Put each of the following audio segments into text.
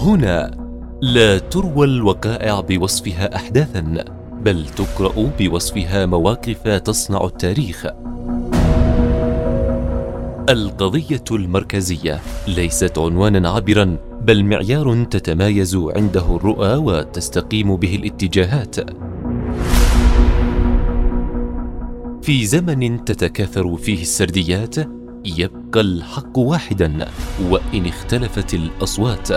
هنا لا تروى الوقائع بوصفها أحداثا، بل تقرأ بوصفها مواقف تصنع التاريخ. القضية المركزية ليست عنوانا عابرا، بل معيار تتمايز عنده الرؤى وتستقيم به الاتجاهات. في زمن تتكاثر فيه السرديات يبقى الحق واحدا وإن اختلفت الأصوات.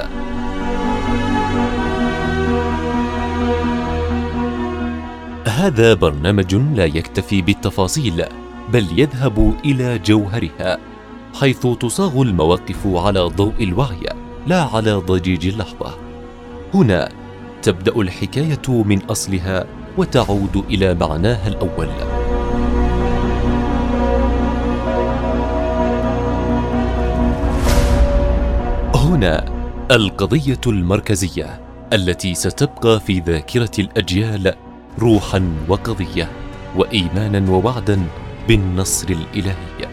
هذا برنامج لا يكتفي بالتفاصيل، بل يذهب إلى جوهرها، حيث تصاغ المواقف على ضوء الوعي لا على ضجيج اللحظة. هنا تبدأ الحكاية من أصلها وتعود إلى معناها الأول. هنا القضية المركزية التي ستبقى في ذاكرة الأجيال روحا وقضية وإيمانا ووعدا بالنصر الإلهي.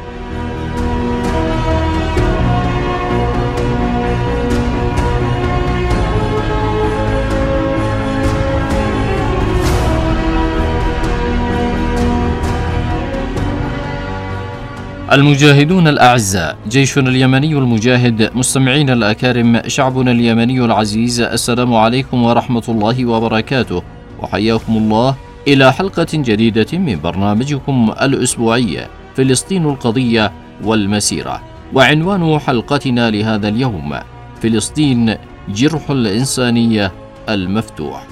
المجاهدون الأعزاء، جيشنا اليمني المجاهد، مستمعين الأكارم، شعبنا اليمني العزيز، السلام عليكم ورحمة الله وبركاته، وحياكم الله إلى حلقة جديدة من برنامجكم الأسبوعي فلسطين القضية والمسيرة. وعنوان حلقتنا لهذا اليوم: فلسطين جرح الإنسانية المفتوح.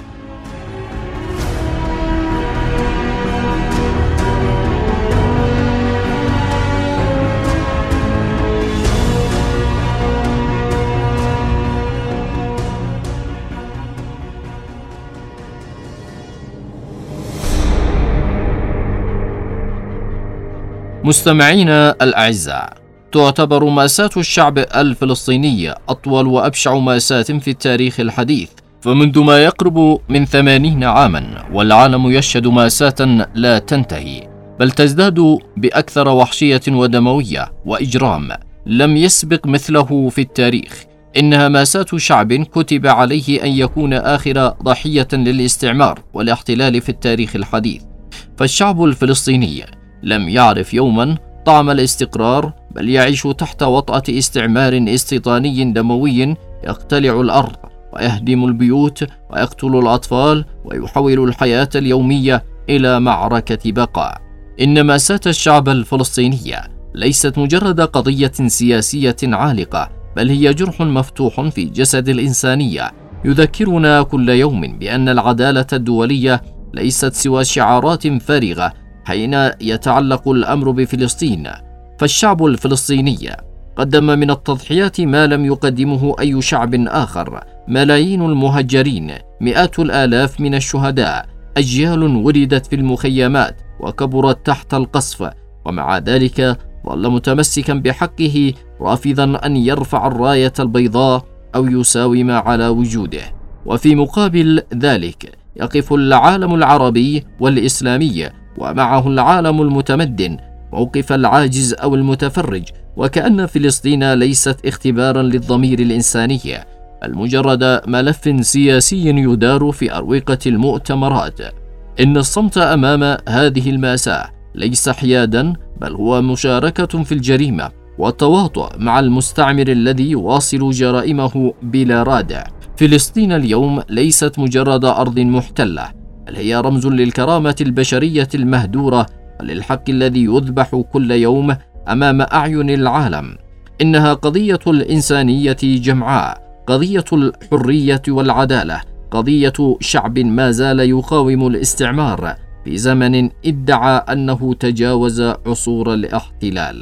مستمعينا الأعزاء، تعتبر مأساة الشعب الفلسطيني أطول وأبشع مأساة في التاريخ الحديث، فمنذ ما يقرب من 80 عاما والعالم يشهد مأساة لا تنتهي، بل تزداد بأكثر وحشية ودموية وإجرام لم يسبق مثله في التاريخ. إنها مأساة شعب كتب عليه أن يكون آخر ضحية للاستعمار والاحتلال في التاريخ الحديث. فالشعب الفلسطيني لم يعرف يوما طعم الاستقرار، بل يعيش تحت وطأة استعمار استيطاني دموي يقتلع الأرض ويهدم البيوت ويقتل الأطفال ويحول الحياة اليومية إلى معركة بقاء. إن مأساة الشعب الفلسطيني ليست مجرد قضية سياسية عالقة، بل هي جرح مفتوح في جسد الإنسانية يذكرنا كل يوم بأن العدالة الدولية ليست سوى شعارات فارغة حين يتعلق الأمر بفلسطين. فالشعب الفلسطيني قدم من التضحيات ما لم يقدمه أي شعب آخر: ملايين المهجرين، مئات الآلاف من الشهداء، أجيال ولدت في المخيمات وكبرت تحت القصف، ومع ذلك ظل متمسكا بحقه، رافضا أن يرفع الراية البيضاء أو يساوم على وجوده. وفي مقابل ذلك يقف العالم العربي والإسلامي ومعه العالم المتمدن موقف العاجز أو المتفرج، وكأن فلسطين ليست اختبارا للضمير الإنساني، بل مجرد ملف سياسي يدار في أروقة المؤتمرات. إن الصمت أمام هذه المأساة ليس حيادا، بل هو مشاركة في الجريمة والتواطؤ مع المستعمر الذي يواصل جرائمه بلا رادع. فلسطين اليوم ليست مجرد أرض محتلة، بل هي رمز للكرامة البشرية المهدورة وللحق الذي يذبح كل يوم أمام أعين العالم. إنها قضية الإنسانية جمعاء، قضية الحرية والعدالة، قضية شعب ما زال يقاوم الاستعمار في زمن ادعى أنه تجاوز عصور الاحتلال.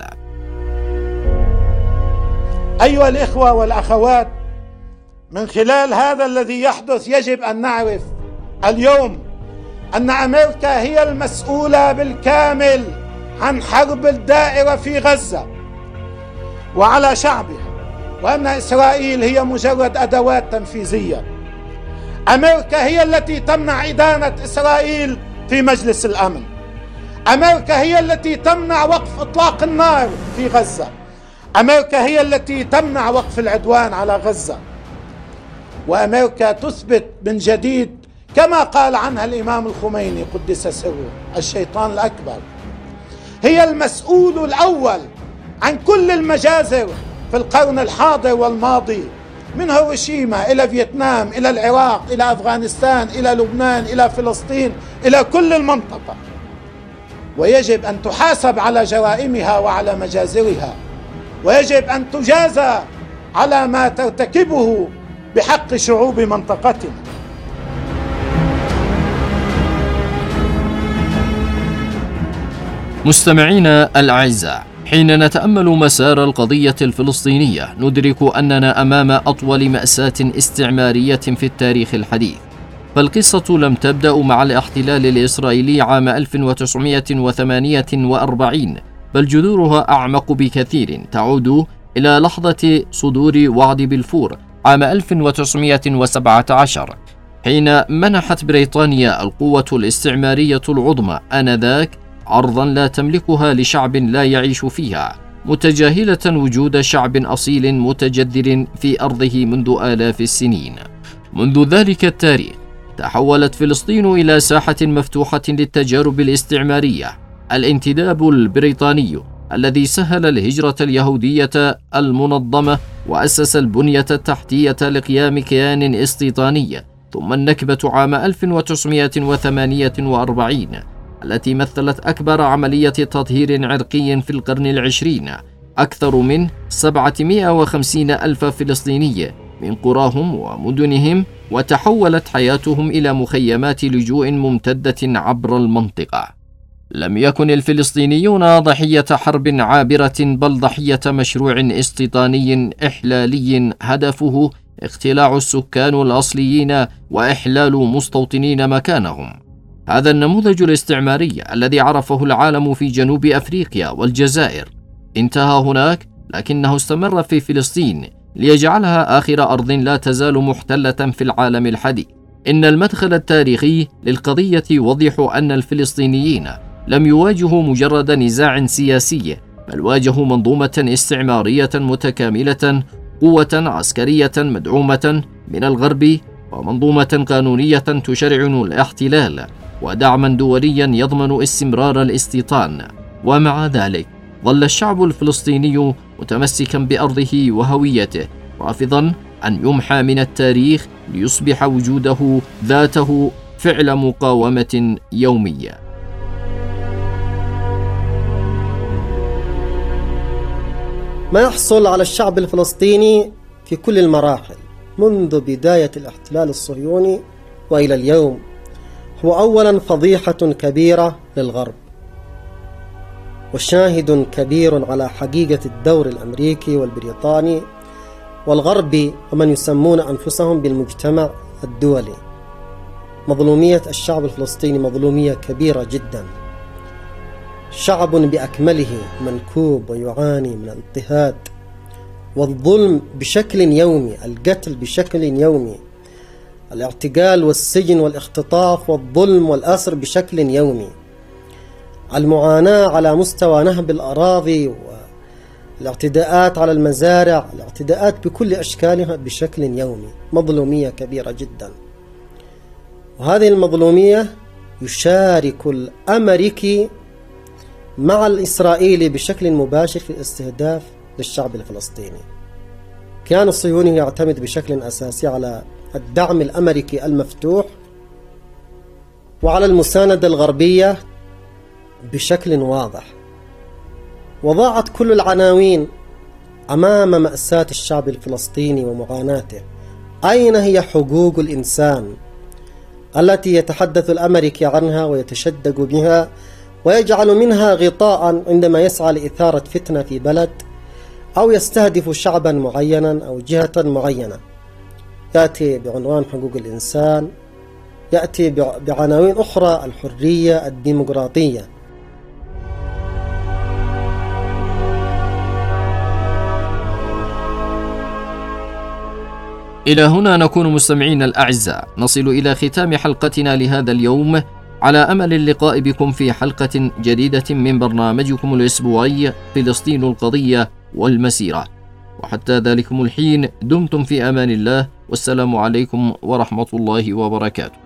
أيها الإخوة والأخوات، من خلال هذا الذي يحدث يجب أن نعرف اليوم أن أمريكا هي المسؤولة بالكامل عن حرب الدائرة في غزة وعلى شعبها، وأن إسرائيل هي مجرد أدوات تنفيذية. أمريكا هي التي تمنع إدانة إسرائيل في مجلس الأمن. أمريكا هي التي تمنع وقف إطلاق النار في غزة. أمريكا هي التي تمنع وقف العدوان على غزة. وأمريكا تثبت من جديد كما قال عنها الإمام الخميني قدس سره الشيطان الأكبر، هي المسؤول الأول عن كل المجازر في القرن الحاضر والماضي، من هيروشيما إلى فيتنام إلى العراق إلى أفغانستان إلى لبنان إلى فلسطين إلى كل المنطقة، ويجب أن تحاسب على جرائمها وعلى مجازرها، ويجب أن تجازى على ما ترتكبه بحق شعوب منطقتنا. مستمعينا الأعزاء، حين نتأمل مسار القضية الفلسطينية ندرك أننا أمام أطول مأساة استعمارية في التاريخ الحديث. فالقصة لم تبدأ مع الاحتلال الإسرائيلي عام 1948، بل جذورها أعمق بكثير، تعود إلى لحظة صدور وعد بلفور عام 1917، حين منحت بريطانيا القوة الاستعمارية العظمى آنذاك عرضا لا تملكها لشعب لا يعيش فيها، متجاهلة وجود شعب أصيل متجذر في أرضه منذ آلاف السنين. منذ ذلك التاريخ تحولت فلسطين إلى ساحة مفتوحة للتجارب الاستعمارية. الانتداب البريطاني الذي سهل الهجرة اليهودية المنظمة وأسس البنية التحتية لقيام كيان استيطاني، ثم النكبة عام 1948 التي مثلت أكبر عملية تطهير عرقي في القرن العشرين. أكثر من 750 ألف فلسطيني من قراهم ومدنهم، وتحولت حياتهم إلى مخيمات لجوء ممتدة عبر المنطقة. لم يكن الفلسطينيون ضحية حرب عابرة، بل ضحية مشروع استيطاني إحلالي هدفه اقتلاع السكان الأصليين وإحلال مستوطنين مكانهم. هذا النموذج الاستعماري الذي عرفه العالم في جنوب أفريقيا والجزائر انتهى هناك، لكنه استمر في فلسطين ليجعلها آخر أرض لا تزال محتلة في العالم الحديث. إن المدخل التاريخي للقضية يوضح أن الفلسطينيين لم يواجهوا مجرد نزاع سياسي، بل واجهوا منظومة استعمارية متكاملة، قوة عسكرية مدعومة من الغرب، ومنظومة قانونية تشرعن الاحتلال، ودعما دوليا يضمن استمرار الاستيطان. ومع ذلك ظل الشعب الفلسطيني متمسكا بأرضه وهويته، رافضا أن يمحى من التاريخ ليصبح وجوده ذاته فعل مقاومة يومية. ما يحصل على الشعب الفلسطيني في كل المراحل منذ بداية الاحتلال الصهيوني وإلى اليوم هو أولا فضيحة كبيرة للغرب، وشاهد كبير على حقيقة الدور الأمريكي والبريطاني والغربي ومن يسمون أنفسهم بالمجتمع الدولي. مظلومية الشعب الفلسطيني مظلومية كبيرة جدا. شعب بأكمله منكوب ويعاني من الاضطهاد والظلم بشكل يومي، القتل بشكل يومي، الاعتقال والسجن والاختطاف والظلم والأسر بشكل يومي، المعاناة على مستوى نهب الأراضي والاعتداءات على المزارع، الاعتداءات بكل أشكالها بشكل يومي. مظلومية كبيرة جدا، وهذه المظلومية يشارك الأمريكي مع الإسرائيلي بشكل مباشر في الاستهداف للشعب الفلسطيني. كان الصهيوني يعتمد بشكل أساسي على الدعم الأمريكي المفتوح وعلى المساندة الغربية بشكل واضح، وضاعت كل العناوين أمام مأساة الشعب الفلسطيني ومعاناته. أين هي حقوق الإنسان التي يتحدث الأمريكي عنها ويتشدق بها ويجعل منها غطاء عندما يسعى لإثارة فتنة في بلد أو يستهدف شعبا معينا أو جهة معينة؟ يأتي بعنوان حقوق الإنسان، يأتي بعناوين أخرى، الحرية، الديمقراطية. إلى هنا نكون مستمعين الأعزاء نصل إلى ختام حلقتنا لهذا اليوم، على أمل اللقاء بكم في حلقة جديدة من برنامجكم الأسبوعي فلسطين القضية والمسيرة. وحتى ذلكم الحين دمتم في أمان الله، والسلام عليكم ورحمة الله وبركاته.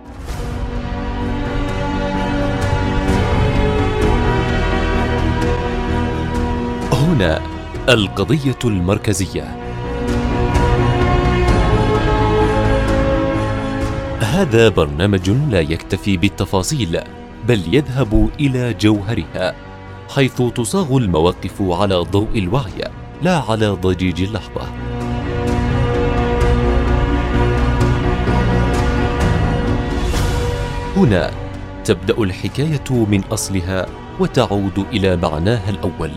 هنا القضية المركزية. هذا برنامج لا يكتفي بالتفاصيل بل يذهب إلى جوهرها، حيث تصاغ المواقف على ضوء الوعي لا على ضجيج اللحظة. هنا تبدأ الحكاية من أصلها وتعود إلى معناها الأول.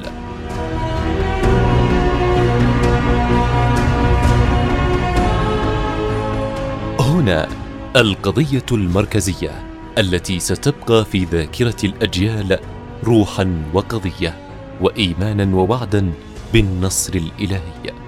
هنا القضية المركزية التي ستبقى في ذاكرة الأجيال روحا وقضية وإيمانا ووعدا بالنصر الإلهي.